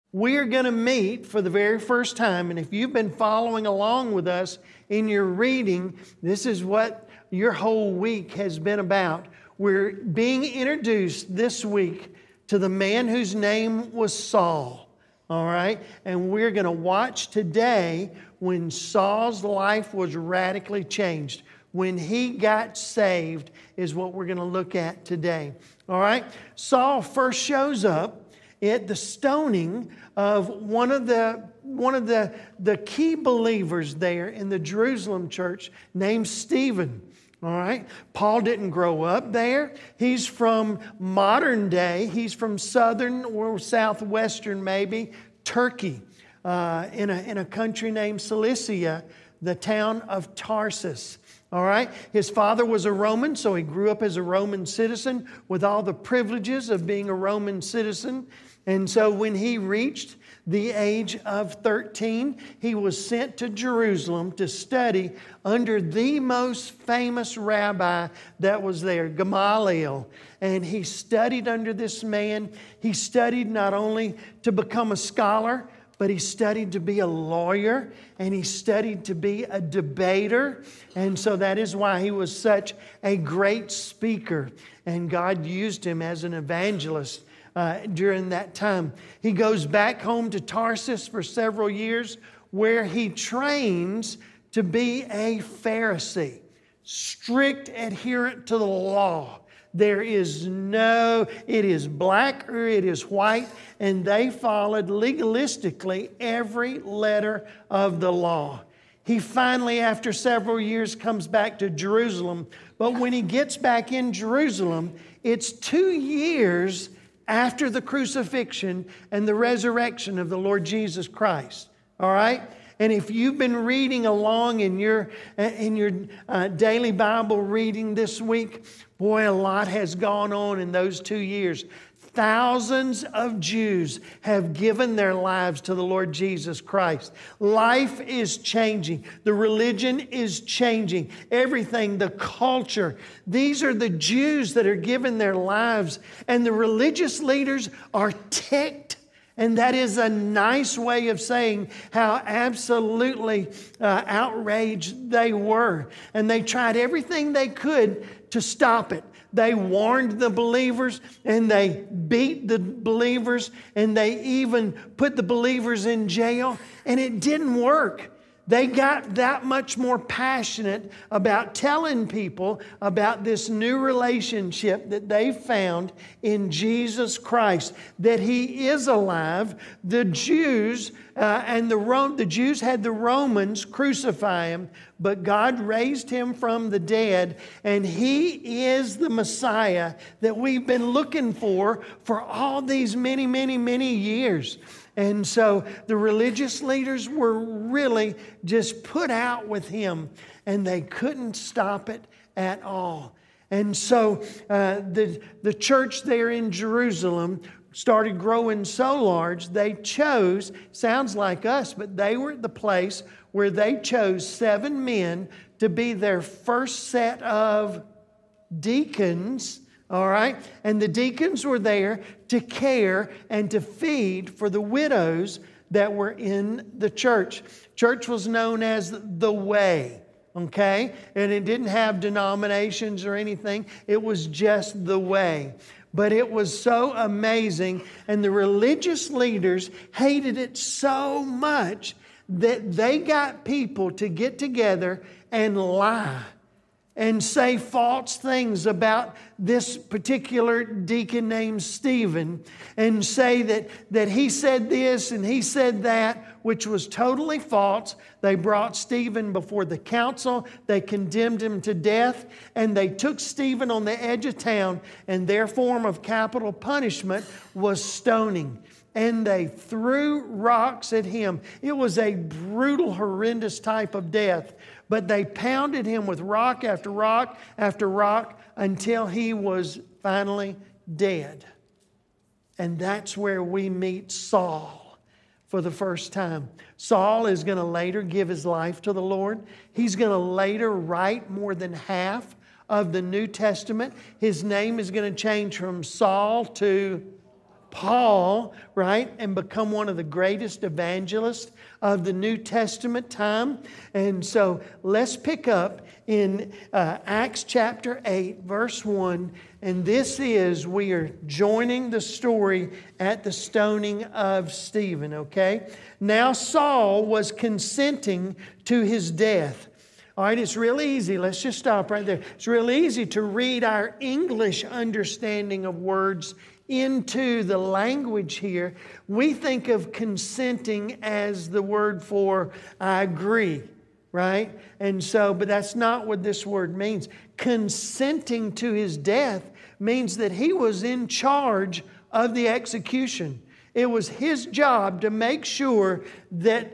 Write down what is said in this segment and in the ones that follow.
We are going to meet for the very first time, and if you've been following along with us in your reading, this is what your whole week has been about. We're being introduced this week to the man whose name was Saul, all right? And we're going to watch today when Saul's life was radically changed. When he got saved is what we're going to look at today, all right? Saul first shows up at the stoning of one of the key believers there in the Jerusalem church named Stephen. All right. Paul didn't grow up there. He's from modern day. He's from southern or southwestern, maybe, Turkey, in a country named Cilicia, the town of Tarsus. All right. His father was a Roman, so he grew up as a Roman citizen with all the privileges of being a Roman citizen. And so when he reached the age of 13, he was sent to Jerusalem to study under the most famous rabbi that was there, Gamaliel. And he studied under this man. He studied not only to become a scholar, but he studied to be a lawyer, and he studied to be a debater. And so that is why he was such a great speaker. And God used him as an evangelist during that time. He goes back home to Tarsus for several years, where he trains to be a Pharisee, strict adherent to the law. There is it is black or it is white, and they followed legalistically every letter of the law. He finally, after several years, comes back to Jerusalem. But when he gets back in Jerusalem, it's 2 years after the crucifixion and the resurrection of the Lord Jesus Christ. All right? And if you've been reading along in your daily Bible reading this week, boy, a lot has gone on in those 2 years. Thousands of Jews have given their lives to the Lord Jesus Christ. Life is changing. The religion is changing. Everything, the culture. These are the Jews that are giving their lives. And the religious leaders are ticked. And that is a nice way of saying how absolutely outraged they were. And they tried everything they could to stop it. They warned the believers, and they beat the believers, and they even put the believers in jail, and it didn't work. They got that much more passionate about telling people about this new relationship that they found in Jesus Christ, that He is alive. The Jews the Jews had the Romans crucify Him, but God raised Him from the dead, and He is the Messiah that we've been looking for all these many, many, many years. And so the religious leaders were really just put out with Him, and they couldn't stop it at all. And so the church there in Jerusalem started growing so large, they chose, sounds like us, but they were at the place where they chose 7 men to be their first set of deacons. All right? And the deacons were there to care and to feed for the widows that were in the church. Church was known as the Way, okay? And it didn't have denominations or anything. It was just the Way. But it was so amazing, and the religious leaders hated it so much that they got people to get together and lie and say false things about this particular deacon named Stephen, and say that he said this and he said that, which was totally false. They brought Stephen before the council. They condemned him to death, and they took Stephen on the edge of town, and their form of capital punishment was stoning. And they threw rocks at him. It was a brutal, horrendous type of death. But they pounded him with rock after rock after rock until he was finally dead. And that's where we meet Saul for the first time. Saul is going to later give his life to the Lord. He's going to later write more than half of the New Testament. His name is going to change from Saul to Paul, right, and become one of the greatest evangelists of the New Testament time. And so let's pick up in Acts chapter 8, verse 1. And this is, we are joining the story at the stoning of Stephen, okay? Now Saul was consenting to his death. All right, it's real easy. Let's just stop right there. It's real easy to read our English understanding of words into the language here. We think of consenting as the word for I agree, right? And so, but that's not what this word means. Consenting to his death means that he was in charge of the execution. It was his job to make sure that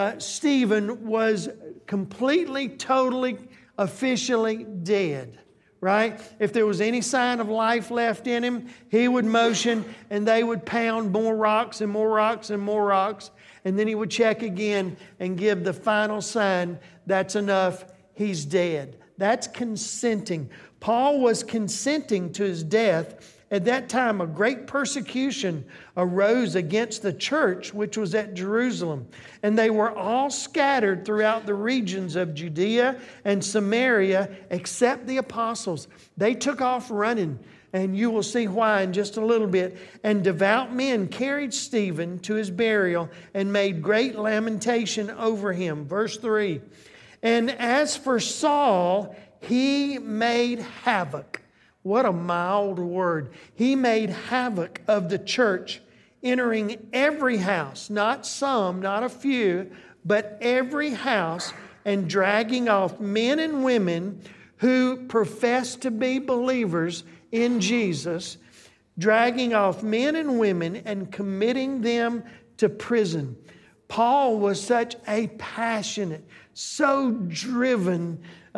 Stephen was completely, totally, officially dead, right? If there was any sign of life left in him, he would motion and they would pound more rocks and more rocks and more rocks. And then he would check again and give the final sign, that's enough, he's dead. That's consenting. Paul was consenting to his death. At that time, a great persecution arose against the church, which was at Jerusalem. And they were all scattered throughout the regions of Judea and Samaria, except the apostles. They took off running, and you will see why in just a little bit. And devout men carried Stephen to his burial and made great lamentation over him. Verse 3. And as for Saul, he made havoc. What a mild word. He made havoc of the church, entering every house, not some, not a few, but every house, and dragging off men and women who professed to be believers in Jesus, dragging off men and women and committing them to prison. Paul was such a passionate, so driven,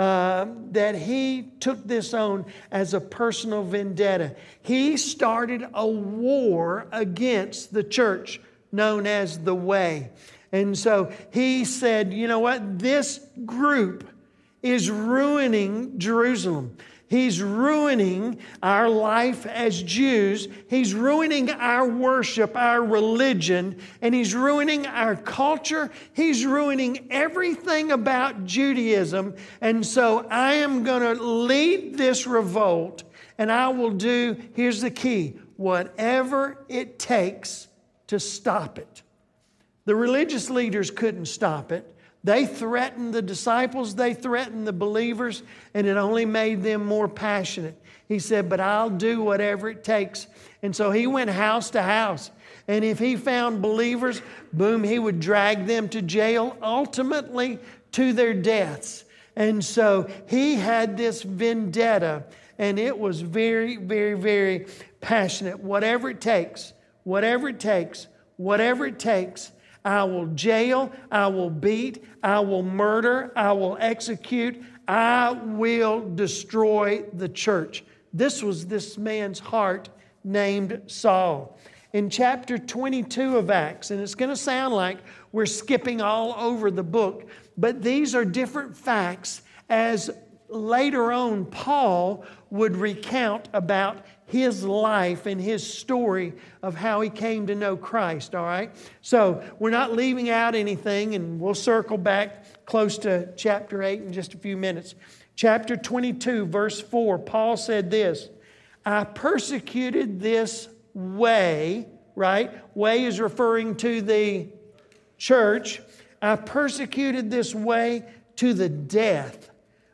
that he took this on as a personal vendetta. He started a war against the church known as the Way. And so he said, you know what? This group is ruining Jerusalem. He's ruining our life as Jews. He's ruining our worship, our religion, and he's ruining our culture. He's ruining everything about Judaism. And so I am going to lead this revolt, and I will do, here's the key, whatever it takes to stop it. The religious leaders couldn't stop it. They threatened the disciples, they threatened the believers, and it only made them more passionate. He said, but I'll do whatever it takes. And so he went house to house. And if he found believers, boom, he would drag them to jail, ultimately to their deaths. And so he had this vendetta, and it was very, very, very passionate. Whatever it takes, whatever it takes, whatever it takes, I will jail, I will beat, I will murder, I will execute, I will destroy the church. This was this man's heart named Saul. In chapter 22 of Acts, and it's going to sound like we're skipping all over the book, but these are different facts as later on Paul would recount about his life and his story of how he came to know Christ, all right? So we're not leaving out anything, and we'll circle back close to chapter 8 in just a few minutes. Chapter 22, verse 4, Paul said this, I persecuted this way, right? Way is referring to the church. I persecuted this way to the death,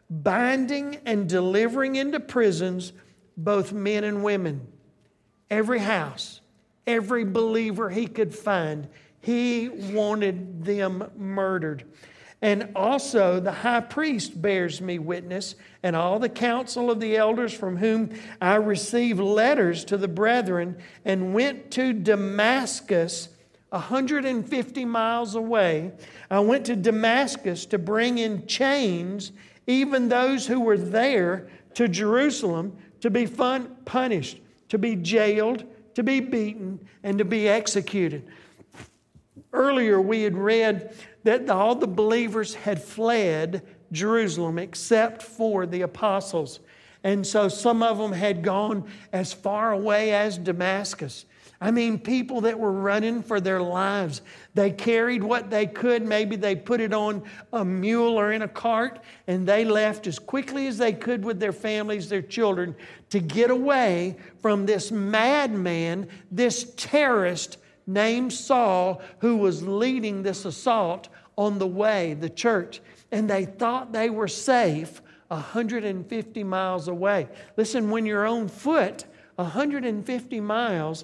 binding and delivering into prisons both men and women. Every house, every believer he could find, he wanted them murdered. And also the high priest bears me witness, and all the council of the elders from whom I received letters to the brethren, and went to Damascus, 150 miles away. I went to Damascus to bring in chains even those who were there to Jerusalem, to be punished, to be jailed, to be beaten, and to be executed. Earlier we had read that all the believers had fled Jerusalem except for the apostles. And so some of them had gone as far away as Damascus. I mean, people that were running for their lives. They carried what they could. Maybe they put it on a mule or in a cart, and they left as quickly as they could with their families, their children, to get away from this madman, this terrorist named Saul, who was leading this assault on the way, the church. And they thought they were safe 150 miles away. Listen, when you're on foot 150 miles,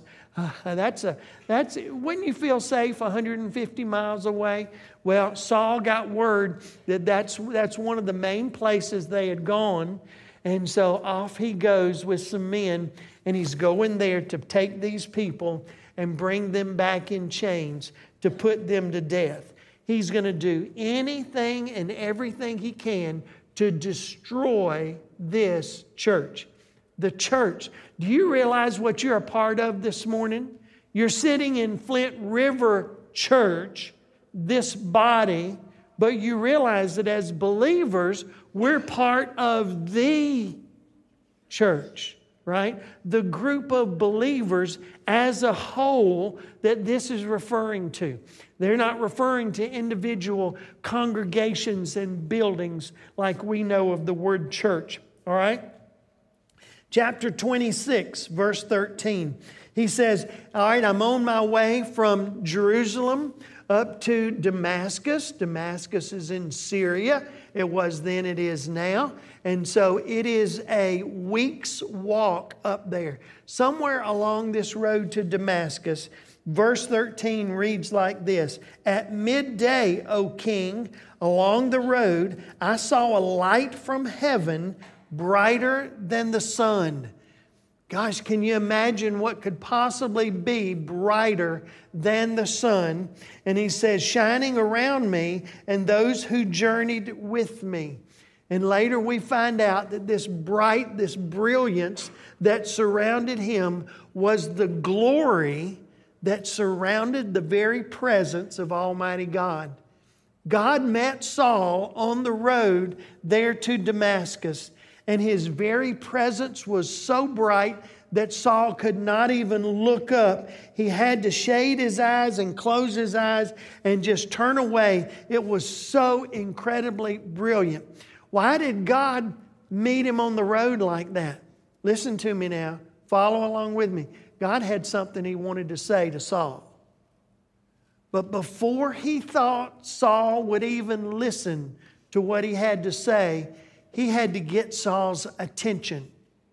wouldn't you feel safe 150 miles away? Well, Saul got word that that's one of the main places they had gone. And so off he goes with some men, and he's going there to take these people and bring them back in chains to put them to death. He's going to do anything and everything he can to destroy this church. The church. Do you realize what you're a part of this morning? You're sitting in Flint River Church, this body, but you realize that as believers, we're part of the church, right? The group of believers as a whole that this is referring to. They're not referring to individual congregations and buildings like we know of the word church, all right? Chapter 26, verse 13. He says, all right, I'm on my way from Jerusalem up to Damascus. Damascus is in Syria. It was then, it is now. And so it is a week's walk up there. Somewhere along this road to Damascus, verse 13 reads like this. At midday, O king, along the road, I saw a light from heaven brighter than the sun. Gosh, can you imagine what could possibly be brighter than the sun? And he says, shining around me and those who journeyed with me. And later we find out that this brilliance that surrounded him was the glory that surrounded the very presence of Almighty God. God met Saul on the road there to Damascus, and his very presence was so bright that Saul could not even look up. He had to shade his eyes and close his eyes and just turn away. It was so incredibly brilliant. Why did God meet him on the road like that? Listen to me now. Follow along with me. God had something he wanted to say to Saul. But before he thought Saul would even listen to what he had to say, he had to get Saul's attention.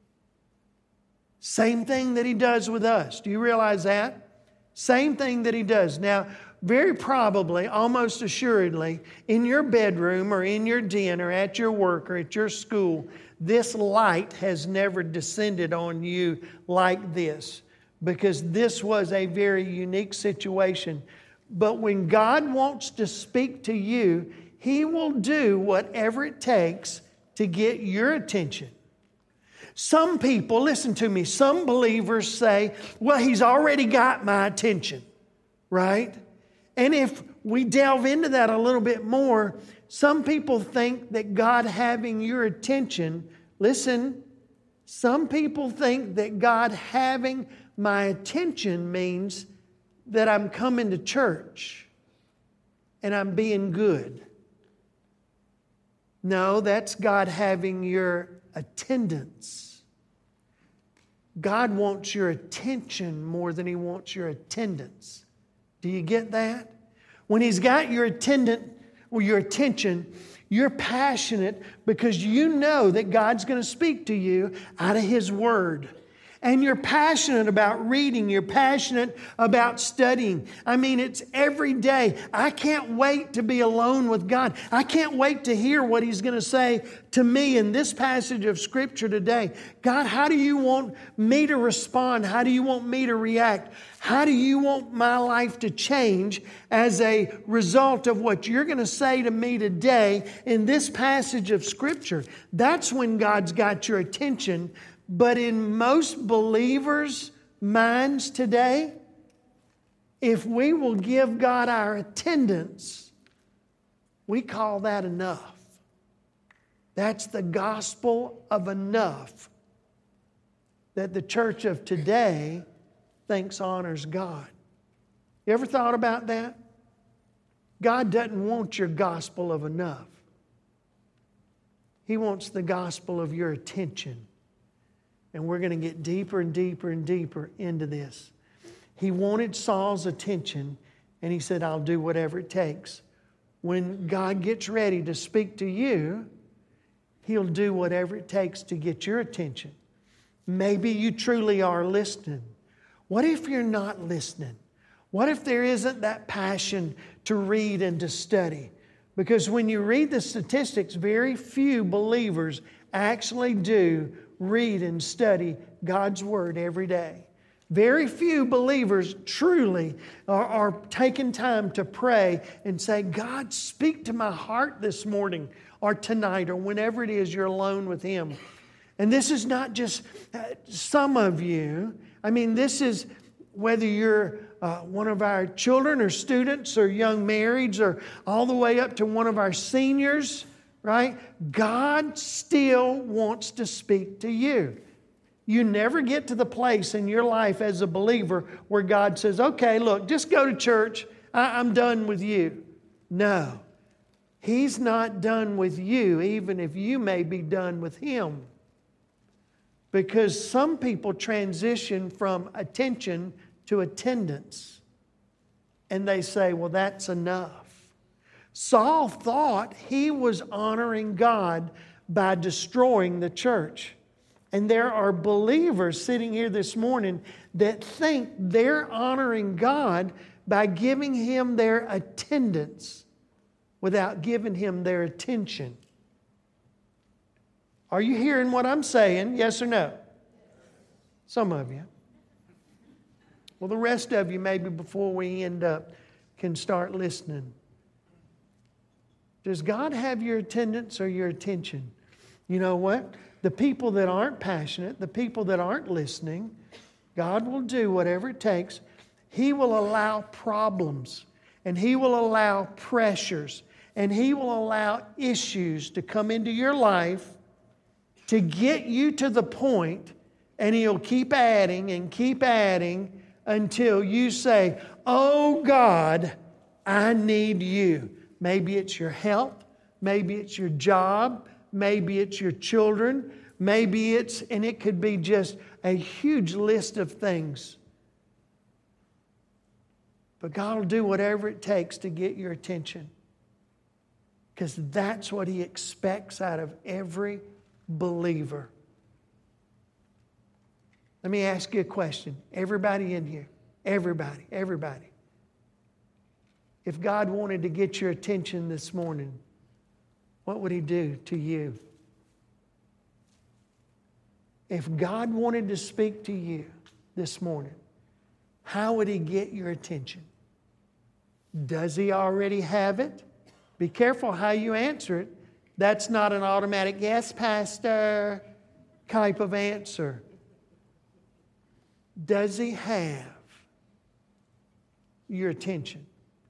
Same thing that he does with us. Do you realize that? Same thing that he does. Now, very probably, almost assuredly, in your bedroom or in your den or at your work or at your school, this light has never descended on you like this, because this was a very unique situation. But when God wants to speak to you, He will do whatever it takes to get your attention. Some people, listen to me, some believers say, well, He's already got my attention, right? And if we delve into that a little bit more, some people think that God having your attention, listen, some people think that God having my attention means that I'm coming to church and I'm being good. No, that's God having your attendance. God wants your attention more than He wants your attendance. Do you get that? When He's got your attention, you're passionate because you know that God's going to speak to you out of His Word. And you're passionate about reading. You're passionate about studying. I mean, it's every day. I can't wait to be alone with God. I can't wait to hear what He's going to say to me in this passage of Scripture today. God, how do you want me to respond? How do you want me to react? How do you want my life to change as a result of what you're going to say to me today in this passage of Scripture? That's when God's got your attention. But in most believers' minds today, if we will give God our attendance, we call that enough. That's the gospel of enough that the church of today thinks honors God. You ever thought about that? God doesn't want your gospel of enough. He wants the gospel of your attention. And we're going to get deeper and deeper and deeper into this. He wanted Saul's attention, and he said, I'll do whatever it takes. When God gets ready to speak to you, He'll do whatever it takes to get your attention. Maybe you truly are listening. What if you're not listening? What if there isn't that passion to read and to study? Because when you read the statistics, very few believers actually do read and study God's Word every day. Very few believers truly are taking time to pray and say, God, speak to my heart this morning or tonight or whenever it is you're alone with Him. And this is not just some of you. I mean, this is whether you're one of our children or students or young marrieds or all the way up to one of our seniors, right? God still wants to speak to you. You never get to the place in your life as a believer where God says, okay, look, just go to church. I'm done with you. No, He's not done with you, even if you may be done with Him. Because some people transition from attention to attendance. And they say, well, that's enough. Saul thought he was honoring God by destroying the church. And there are believers sitting here this morning that think they're honoring God by giving Him their attendance without giving Him their attention. Are you hearing what I'm saying? Yes or no? Some of you. Well, the rest of you, maybe before we end up, can start listening. Does God have your attendance or your attention? You know what? The people that aren't passionate, the people that aren't listening, God will do whatever it takes. He will allow problems, and He will allow pressures, and He will allow issues to come into your life to get you to the point, and He'll keep adding and keep adding until you say, oh God, I need You. Maybe it's your health, maybe it's your job, maybe it's your children, maybe and it could be just a huge list of things. But God will do whatever it takes to get your attention. Because that's what He expects out of every believer. Let me ask you a question. Everybody in here, everybody. If God wanted to get your attention this morning, what would He do to you? If God wanted to speak to you this morning, how would He get your attention? Does He already have it? Be careful how you answer it. That's not an automatic, yes, Pastor, type of answer. Does He have your attention?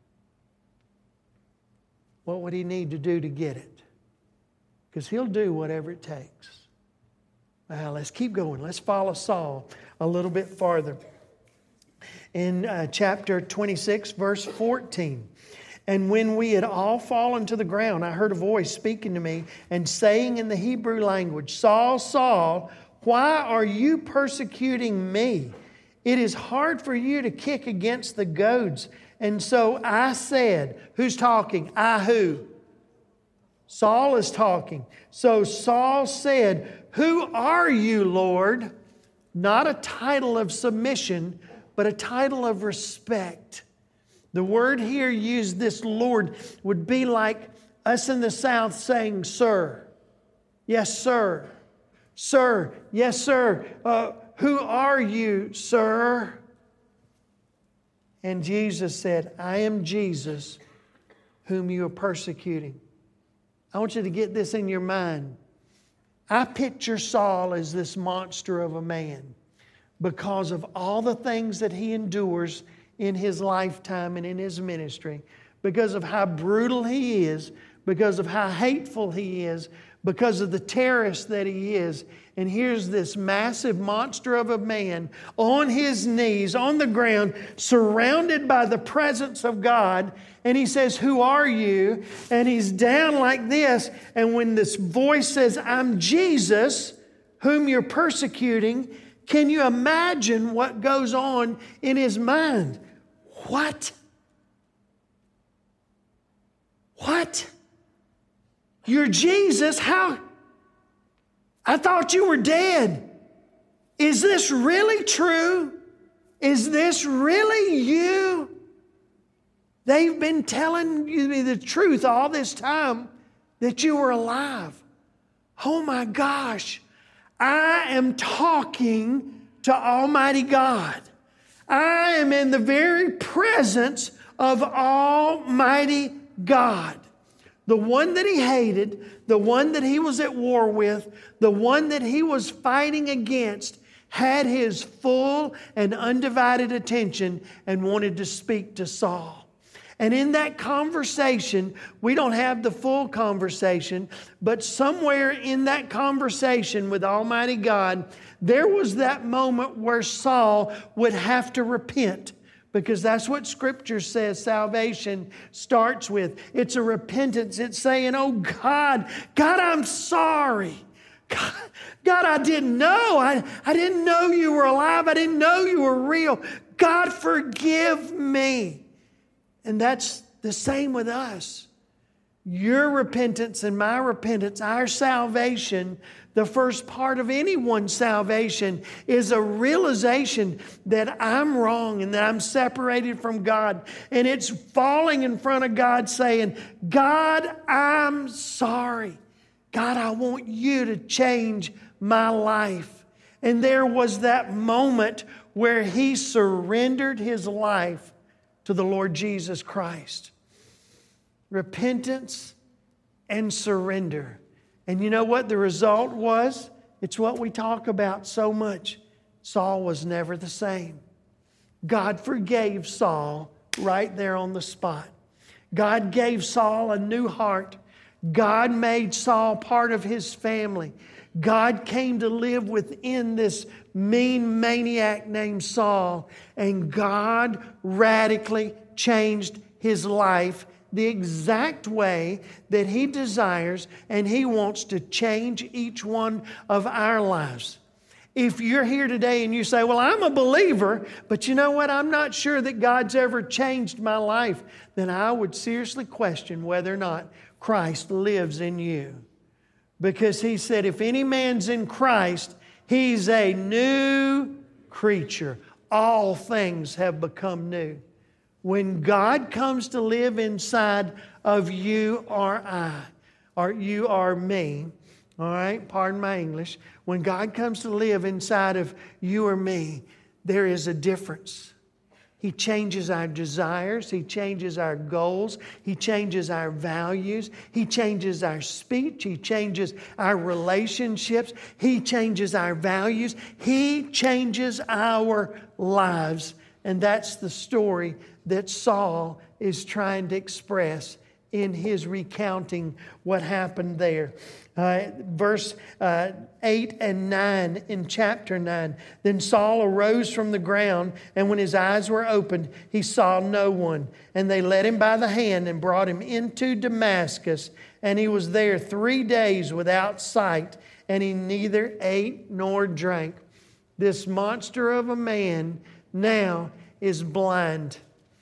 What would He need to do to get it? Because He'll do whatever it takes. Now, let's keep going. Let's follow Saul a little bit farther. In chapter 26, verse 14. And when we had all fallen to the ground, I heard a voice speaking to me and saying in the Hebrew language, Saul, Saul, why are you persecuting me? It is hard for you to kick against the goads. And so I said, who's talking? I who? Saul is talking. So Saul said, who are you, Lord? Not a title of submission, but a title of respect. The word here used, this Lord, would be like us in the South saying, sir. Yes, sir. Sir. Yes, sir. Who are you, sir? And Jesus said, I am Jesus whom you are persecuting. I want you to get this in your mind. I picture Saul as this monster of a man because of all the things that he endures in his lifetime and in his ministry, because of how brutal he is, because of how hateful he is, because of the terrorist that he is. And here's this massive monster of a man on his knees, on the ground, surrounded by the presence of God. And he says, "Who are you?" And he's down like this. And when this voice says, "I'm Jesus, whom you're persecuting," can you imagine what goes on in his mind? What? What? You're Jesus? How? I thought you were dead. Is this really true? Is this really you? They've been telling you the truth all this time that you were alive. Oh my gosh. I am talking to Almighty God. I am in the very presence of Almighty God. The one that he hated, the one that he was at war with, the one that he was fighting against, had his full and undivided attention and wanted to speak to Saul. And in that conversation, we don't have the full conversation, but somewhere in that conversation with Almighty God, there was that moment where Saul would have to repent. Because that's what Scripture says salvation starts with. It's a repentance. It's saying, "Oh God, I'm sorry. God, I didn't know. I didn't know you were alive. I didn't know you were real. God, forgive me." And that's the same with us. Your repentance and my repentance, our salvation, the first part of anyone's salvation is a realization that I'm wrong and that I'm separated from God. And it's falling in front of God saying, "God, I'm sorry. God, I want you to change my life." And there was that moment where he surrendered his life to the Lord Jesus Christ. Repentance and surrender. And you know what the result was? It's what we talk about so much. Saul was never the same. God forgave Saul right there on the spot. God gave Saul a new heart. God made Saul part of his family. God came to live within this mean maniac named Saul. And God radically changed his life the exact way that he desires, and he wants to change each one of our lives. If you're here today and you say, "Well, I'm a believer, but you know what? I'm not sure that God's ever changed my life," then I would seriously question whether or not Christ lives in you. Because he said, if any man's in Christ, he's a new creature. All things have become new. When God comes to live inside of you or I, or you or me, all right, pardon my English. When God comes to live inside of you or me, there is a difference. He changes our desires. He changes our goals. He changes our values. He changes our speech. He changes our relationships. He changes our values. He changes our lives. And that's the story that Saul is trying to express in his recounting what happened there. Verse 8 and 9 in chapter 9. Then Saul arose from the ground, and when his eyes were opened, he saw no one. And they led him by the hand and brought him into Damascus. And he was there 3 days without sight, and he neither ate nor drank. This monster of a man now is blind.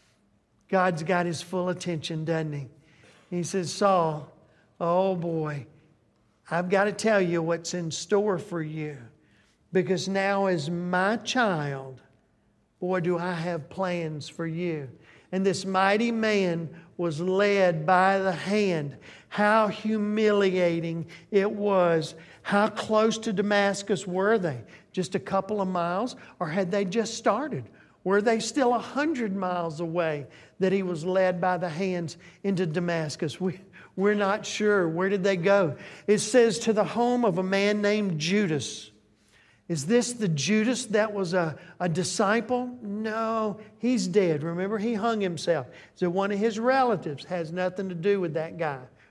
God's got his full attention, doesn't he? He says, "Saul, oh boy, I've got to tell you what's in store for you. Because now as my child, boy, do I have plans for you." And this mighty man was led by the hand. How humiliating it was. How close to Damascus were they? Just a couple of miles? Or had they just started? Were they still 100 miles away that he was led by the hands into Damascus? We're not sure. Where did they go? It says to the home of a man named Judas. Is this the Judas that was a disciple? No, he's dead. Remember, he hung himself. So one of his relatives has nothing to do with that guy.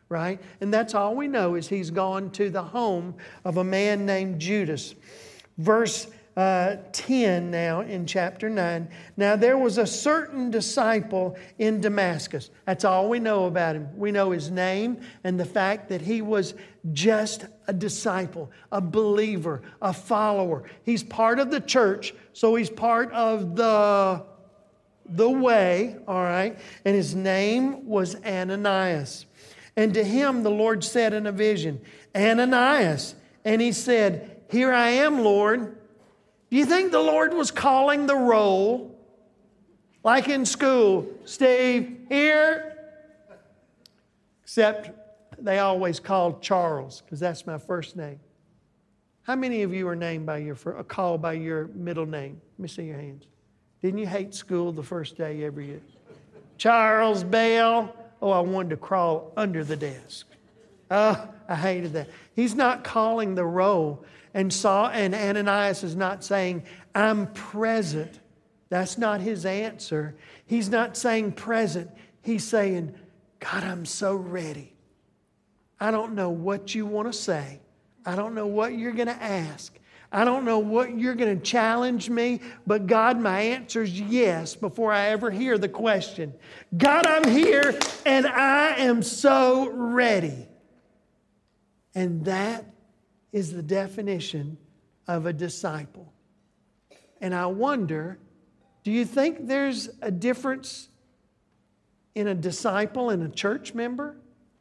right? And that's all we know is he's gone to the home of a man named Judas. Verse 10 now in chapter 9. Now there was a certain disciple in Damascus. That's all we know about him. We know his name and the fact that he was just a disciple, a believer, a follower. He's part of the church, so he's part of the way, all right? And his name was Ananias. And to him the Lord said in a vision, Ananias. And he said, Here I am, Lord. Do you think the Lord was calling the roll? Like in school, Steve, here. Except they always called Charles, because that's my first name. How many of you are named by called by your middle name? Let me see your hands. Didn't you hate school the first day every year? Charles Bell. Oh, I wanted to crawl under the desk. Oh, I hated that. He's not calling the roll. And Ananias is not saying, I'm present. That's not his answer. He's not saying present. He's saying, God, I'm so ready. I don't know what you want to say. I don't know what you're going to ask. I don't know what you're going to challenge me, but God, my answer is yes before I ever hear the question. God, I'm here and I am so ready. And that is the definition of a disciple. And I wonder, do you think there's a difference in a disciple and a church member?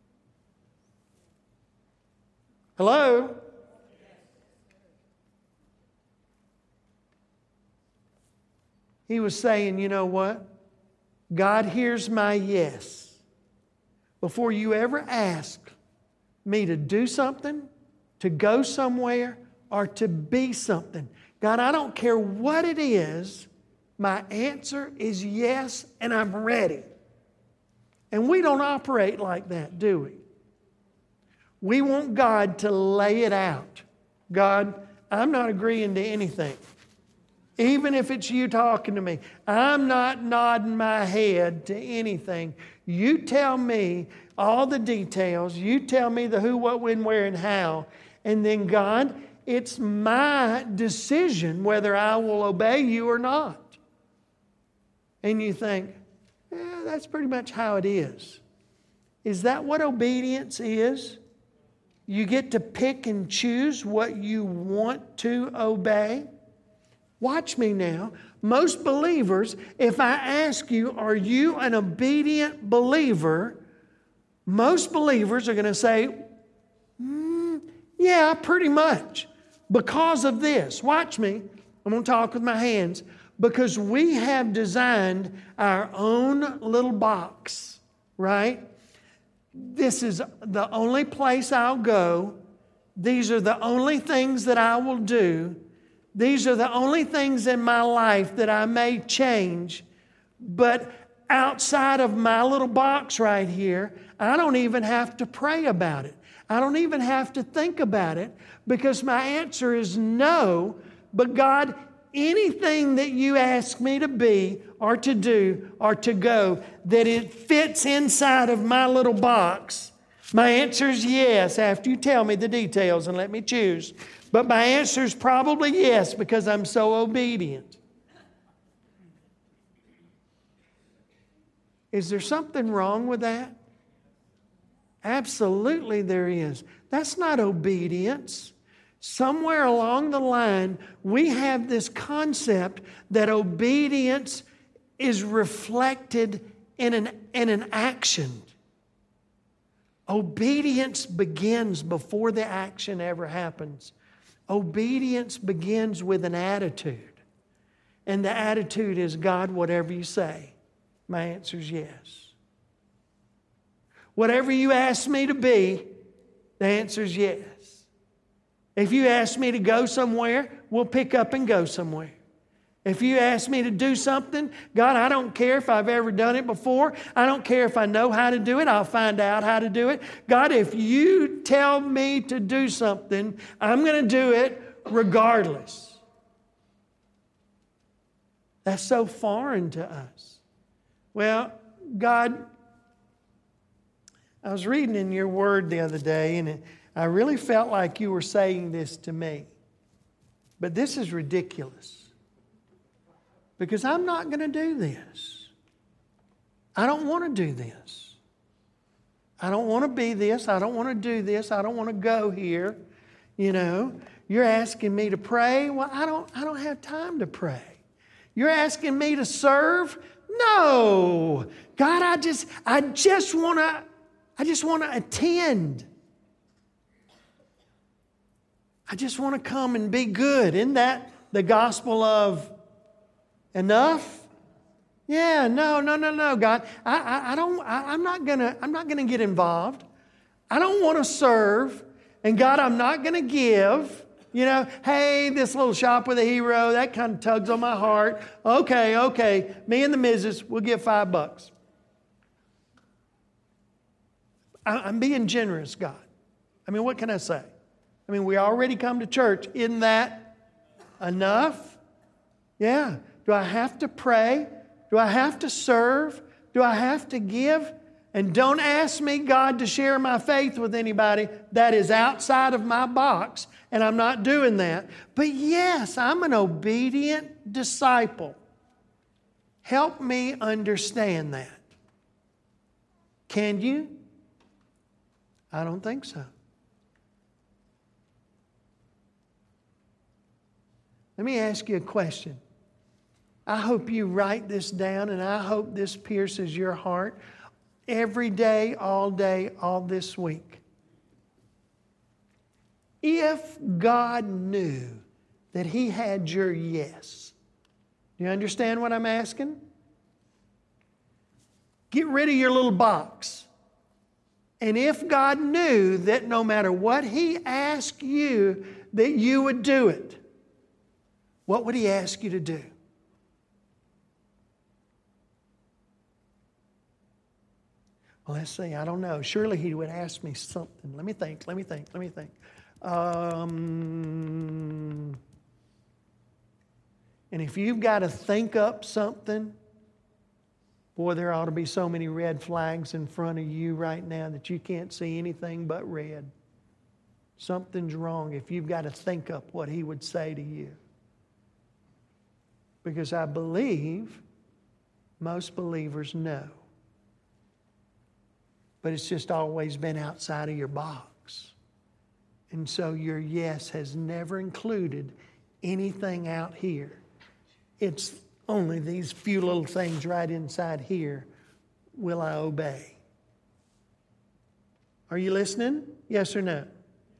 Hello? He was saying, you know what? God hears my yes. Before you ever ask me to do something, to go somewhere, or to be something. God, I don't care what it is. My answer is yes, and I'm ready. And we don't operate like that, do we? We want God to lay it out. God, I'm not agreeing to anything. Even if it's you talking to me, I'm not nodding my head to anything. You tell me all the details. You tell me the who, what, when, where, and how. And then, God, it's my decision whether I will obey you or not. And you think, that's pretty much how it is. Is that what obedience is? You get to pick and choose what you want to obey? Watch me now. Most believers, if I ask you, are you an obedient believer? Most believers are going to say, yeah, pretty much. Because of this. Watch me. I'm going to talk with my hands. Because we have designed our own little box, right? This is the only place I'll go. These are the only things that I will do. These are the only things in my life that I may change. But outside of my little box right here, I don't even have to pray about it. I don't even have to think about it because my answer is no. But God, anything that you ask me to be or to do or to go that it fits inside of my little box, my answer is yes after you tell me the details and let me choose. But my answer is probably yes because I'm so obedient. Is there something wrong with that? Absolutely there is. That's not obedience. Somewhere along the line, we have this concept that obedience is reflected in an action. Obedience begins before the action ever happens. Obedience begins with an attitude. And the attitude is, God, whatever you say. My answer is yes. Whatever you ask me to be, the answer is yes. If you ask me to go somewhere, we'll pick up and go somewhere. If you ask me to do something, God, I don't care if I've ever done it before. I don't care if I know how to do it. I'll find out how to do it. God, if you tell me to do something, I'm going to do it regardless. That's so foreign to us. Well, God, I was reading in your word the other day, and I really felt like you were saying this to me. But this is ridiculous. Because I'm not going to do this. I don't want to do this. I don't want to be this. I don't want to do this. I don't want to go here. You know, you're asking me to pray. Well, I don't have time to pray. You're asking me to serve? No. God, I just want to attend. I just want to come and be good. Isn't that the gospel of enough? Yeah, no, God. I'm not gonna get involved. I don't want to serve. And God, I'm not gonna give. You know, hey, this little shop with a hero, that kind of tugs on my heart. Okay. Me and the missus, we'll give $5. I'm being generous, God. I mean, what can I say? I mean, we already come to church. Isn't that enough? Yeah. Do I have to pray? Do I have to serve? Do I have to give? And don't ask me, God, to share my faith with anybody. That is outside of my box, and I'm not doing that. But yes, I'm an obedient disciple. Help me understand that. Can you? I don't think so. Let me ask you a question. I hope you write this down, and I hope this pierces your heart every day, all this week. If God knew that He had your yes, do you understand what I'm asking? Get rid of your little box. And if God knew that no matter what He asked you, that you would do it, what would He ask you to do? Well, let's see, I don't know. Surely He would ask me something. Let me think. And if you've got to think up something, boy, there ought to be so many red flags in front of you right now that you can't see anything but red. Something's wrong if you've got to think up what He would say to you. Because I believe most believers know. But it's just always been outside of your box. And so your yes has never included anything out here. It's only these few little things right inside here. Will I obey? Are you listening? Yes or no?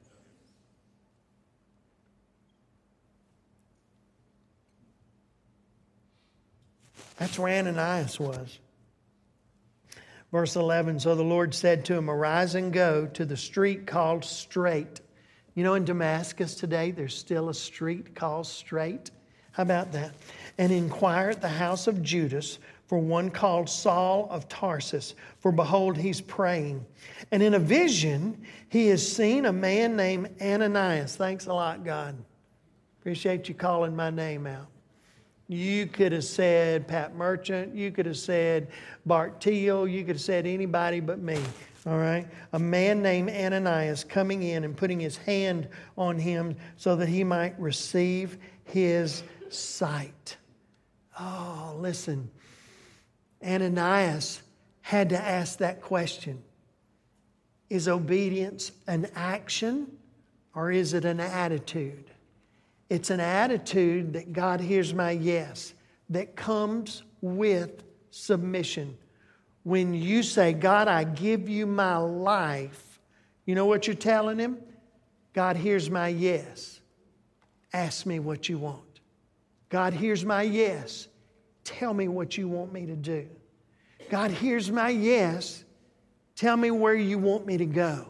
That's where Ananias was. Verse 11, so the Lord said to him, arise and go to the street called Straight. You know, in Damascus today, there's still a street called Straight. How about that? And inquire at the house of Judas for one called Saul of Tarsus. For behold, he's praying. And in a vision, he has seen a man named Ananias. Thanks a lot, God. Appreciate you calling my name out. You could have said Pat Merchant. You could have said Bart Teal. You could have said anybody but me. All right? A man named Ananias coming in and putting his hand on him so that he might receive his sight. Oh, listen. Ananias had to ask that question. Is obedience an action or is it an attitude? It's an attitude that God hears my yes, that comes with submission. When you say, God, I give you my life, you know what you're telling Him? God hears my yes. Ask me what you want. God hears my yes. Tell me what you want me to do. God hears my yes. Tell me where you want me to go.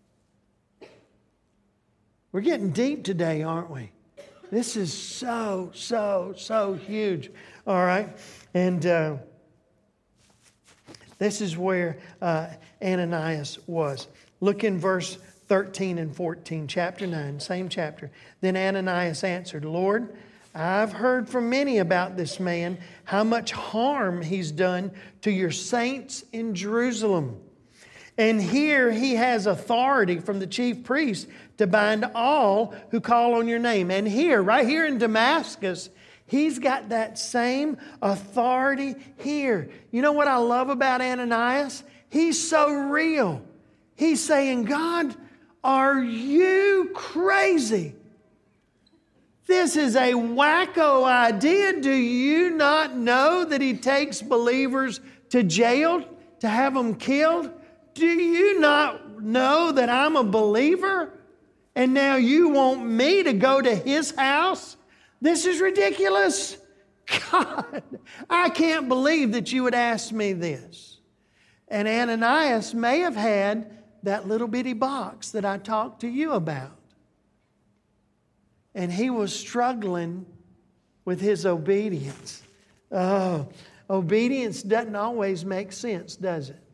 We're getting deep today, aren't we? This is so huge. All right. And this is where Ananias was. Look in verse 13 and 14, chapter 9, same chapter. Then Ananias answered, Lord, I've heard from many about this man, how much harm he's done to your saints in Jerusalem. And here he has authority from the chief priest to bind all who call on your name. And here, right here in Damascus, he's got that same authority here. You know what I love about Ananias? He's so real. He's saying, God, are you crazy? This is a wacko idea. Do you not know that he takes believers to jail to have them killed? Do you not know that I'm a believer? And now you want me to go to his house? This is ridiculous. God, I can't believe that you would ask me this. And Ananias may have had that little bitty box that I talked to you about. And he was struggling with his obedience. Oh, obedience doesn't always make sense, does it?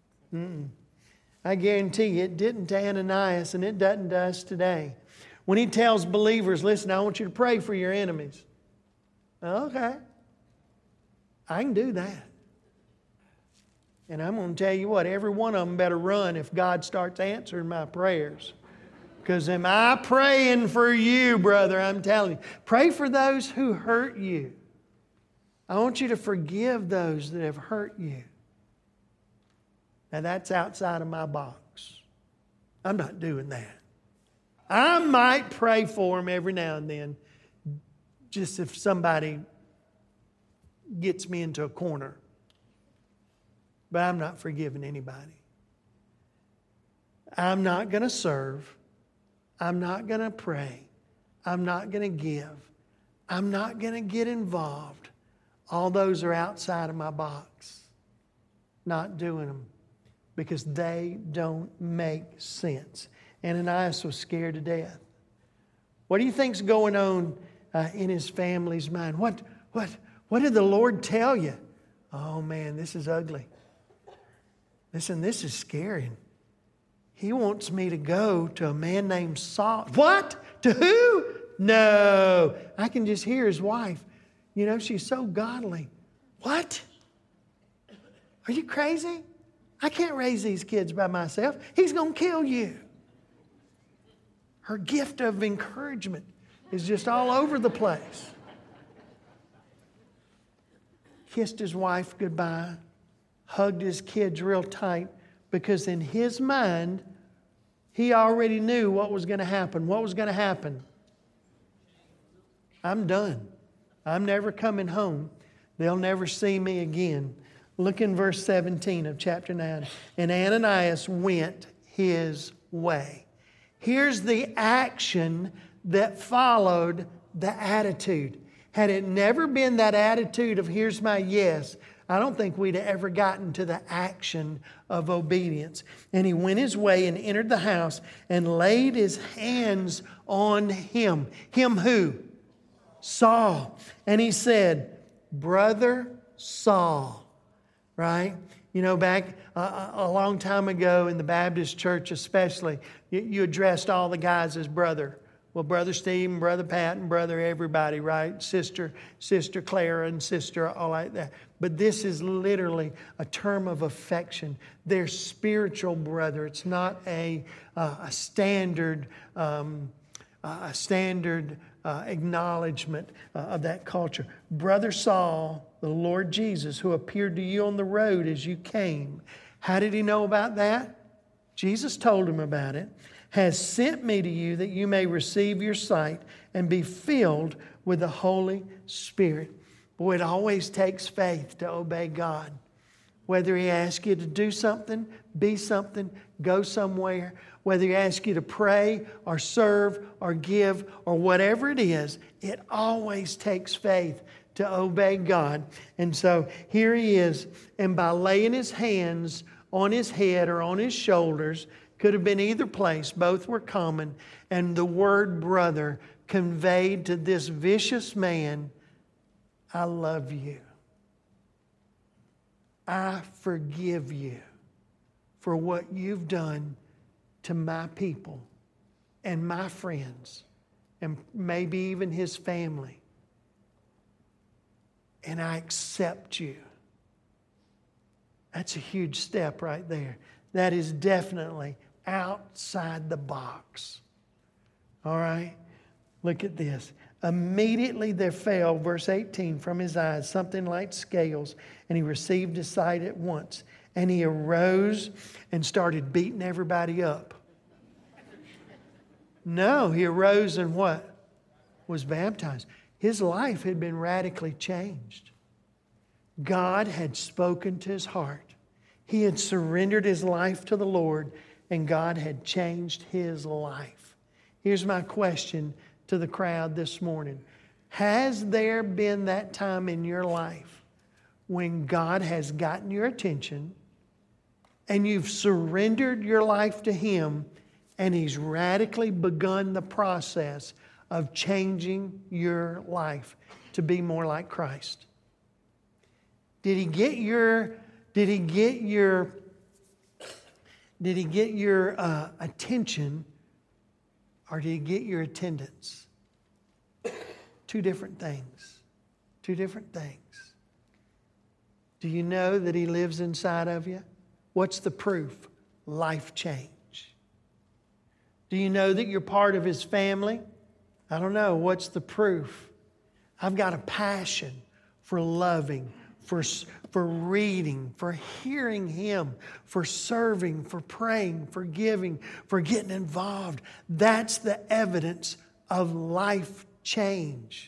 I guarantee you it didn't to Ananias, and it doesn't to us today. When he tells believers, listen, I want you to pray for your enemies. Okay, I can do that. And I'm going to tell you what, every one of them better run if God starts answering my prayers. Because am I praying for you, brother? I'm telling you. Pray for those who hurt you. I want you to forgive those that have hurt you. Now that's outside of my box. I'm not doing that. I might pray for them every now and then, just if somebody gets me into a corner. But I'm not forgiving anybody. I'm not going to serve. I'm not going to pray. I'm not going to give. I'm not going to get involved. All those are outside of my box. Not doing them because they don't make sense. Ananias was scared to death. What do you think's going on in his family's mind? What did the Lord tell you? Oh man, this is ugly. Listen, this is scary. He wants me to go to a man named Saul. What? To who? No. I can just hear his wife. You know, she's so godly. What? Are you crazy? I can't raise these kids by myself. He's going to kill you. Her gift of encouragement is just all over the place. Kissed his wife goodbye, hugged his kids real tight, because in his mind, he already knew what was going to happen. What was going to happen? I'm done. I'm never coming home. They'll never see me again. Look in verse 17 of chapter 9. And Ananias went his way. Here's the action that followed the attitude. Had it never been that attitude of here's my yes, I don't think we'd have ever gotten to the action of obedience. And he went his way and entered the house and laid his hands on him. Him who? Saul. And he said, Brother Saul. Right? You know, back a long time ago in the Baptist church especially, you addressed all the guys as brother. Well, Brother Steve and Brother Pat and Brother everybody, right? Sister Clara and Sister, all like that. But this is literally a term of affection. They're spiritual brother. It's not a standard acknowledgement of that culture. Brother Saul, the Lord Jesus, who appeared to you on the road as you came. How did he know about that? Jesus told him about it. Has sent me to you that you may receive your sight and be filled with the Holy Spirit. Boy, it always takes faith to obey God. Whether He asks you to do something, be something, go somewhere, whether He asks you to pray or serve or give or whatever it is, it always takes faith to obey God. And so here he is, and by laying his hands on his head or on his shoulders, could have been either place, both were common, and the word brother conveyed to this vicious man, I love you. I forgive you for what you've done to my people and my friends and maybe even his family. And I accept you. That's a huge step right there. that is definitely outside the box. All right? Look at this. Immediately there fell, verse 18, from his eyes something like scales, and he received his sight at once. And he arose and started beating everybody up. No, he arose and what? Was baptized. His life had been radically changed. God had spoken to his heart. He had surrendered his life to the Lord, and God had changed his life. Here's my question to the crowd this morning. Has there been that time in your life when God has gotten your attention and you've surrendered your life to Him and He's radically begun the process of changing your life to be more like Christ? Did He get your attention, or did He get your attendance? Two different things. Two different things. Do you know that He lives inside of you? What's the proof? Life change. Do you know that you're part of His family? I don't know. What's the proof? I've got a passion for loving, for reading, for hearing Him, for serving, for praying, for giving, for getting involved. That's the evidence of life change.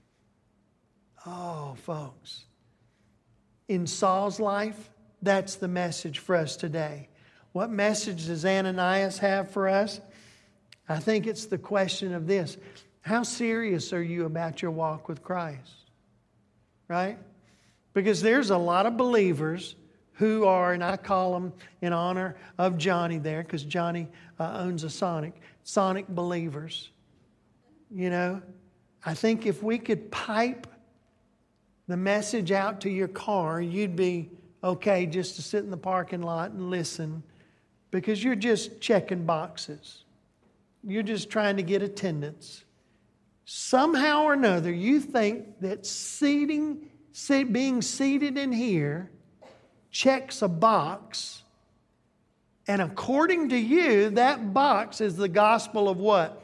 Oh, folks. In Saul's life, that's the message for us today. What message does Ananias have for us? I think it's the question of this. How serious are you about your walk with Christ? Right? Because there's a lot of believers who are, and I call them in honor of Johnny there, because Johnny owns a Sonic believers. You know, I think if we could pipe the message out to your car, you'd be okay just to sit in the parking lot and listen, because you're just checking boxes. You're just trying to get attendance. Somehow or another, you think that being seated in here checks a box, and according to you, that box is the gospel of what?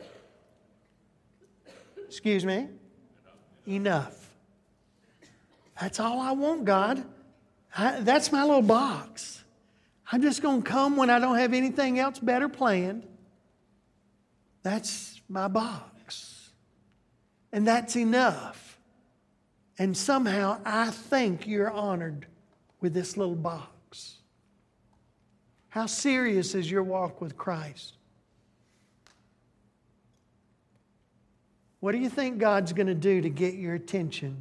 Excuse me? Enough. That's all I want, God. That's my little box. I'm just going to come when I don't have anything else better planned. That's my box. And that's enough. And somehow I think you're honored with this little box. How serious is your walk with Christ? What do you think God's going to do to get your attention,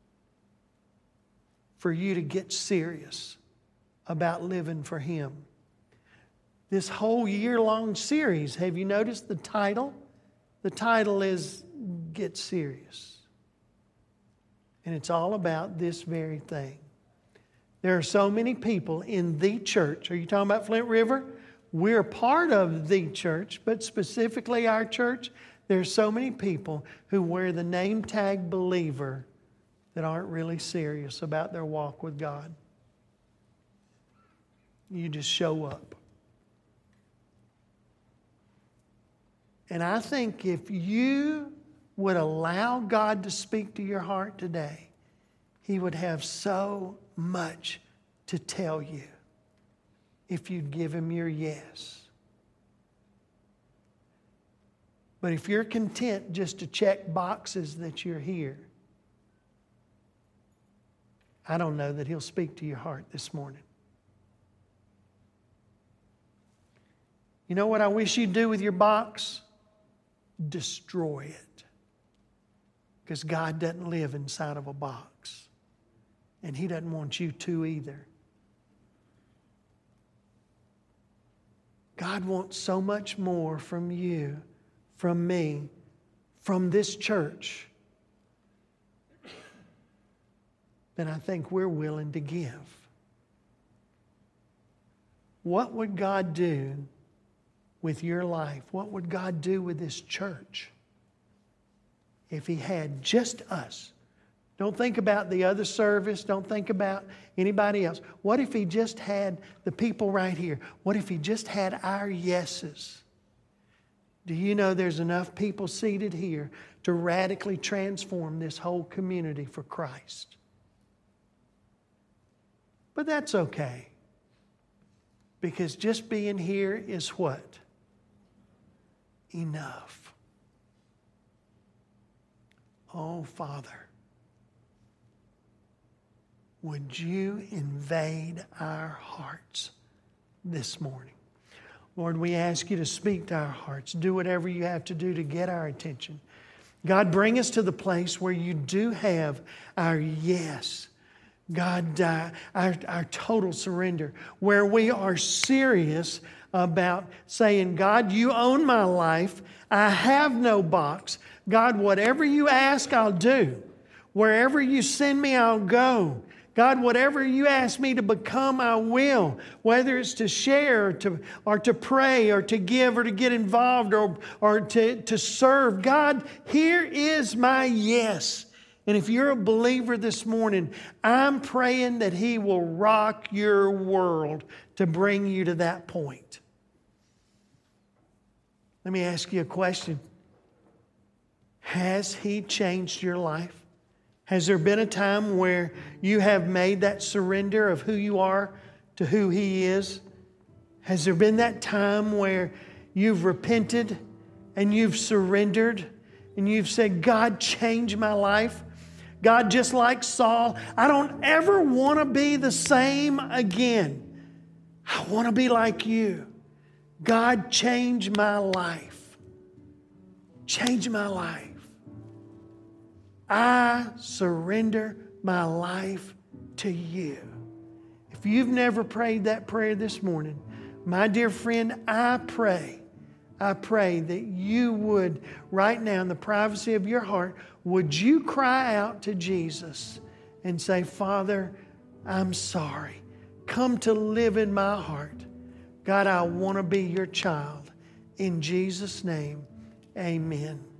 for you to get serious about living for Him? This whole year-long series, have you noticed the title? The title is Get Serious. And it's all about this very thing. There are so many people in the church. Are you talking about Flint River? We're part of the church, but specifically our church, there are so many people who wear the name tag believer that aren't really serious about their walk with God. You just show up. And I think if you would allow God to speak to your heart today, He would have so much to tell you if you'd give Him your yes. But if you're content just to check boxes that you're here, I don't know that He'll speak to your heart this morning. You know what I wish you'd do with your box? Destroy it. Because God doesn't live inside of a box. And He doesn't want you to either. God wants so much more from you, from me, from this church, than I think we're willing to give. What would God do with your life? What would God do with this church if He had just us Don't think about the other service. Don't think about anybody else. What if He just had the people right here? What if He just had our yeses? Do you know there's enough people seated here to radically transform this whole community for Christ? But that's okay. Because just being here is what? Enough. Oh, Father, would you invade our hearts this morning? Lord, we ask you to speak to our hearts. Do whatever you have to do to get our attention. God, bring us to the place where you do have our yes. God, our total surrender, where we are serious about saying, God, you own my life. I have no box. God, whatever you ask, I'll do. Wherever you send me, I'll go. God, whatever you ask me to become, I will. Whether it's to share or to pray or to give or to get involved or to serve. God, here is my yes. And if you're a believer this morning, I'm praying that He will rock your world to bring you to that point. Let me ask you a question. Has He changed your life? Has there been a time where you have made that surrender of who you are to who He is? Has there been that time where you've repented and you've surrendered and you've said, God, change my life? God, just like Saul, I don't ever want to be the same again. I want to be like you. God, change my life. Change my life. I surrender my life to you. If you've never prayed that prayer this morning, my dear friend, I pray that you would, right now in the privacy of your heart, would you cry out to Jesus and say, Father, I'm sorry. Come to live in my heart. God, I want to be your child. In Jesus' name, amen.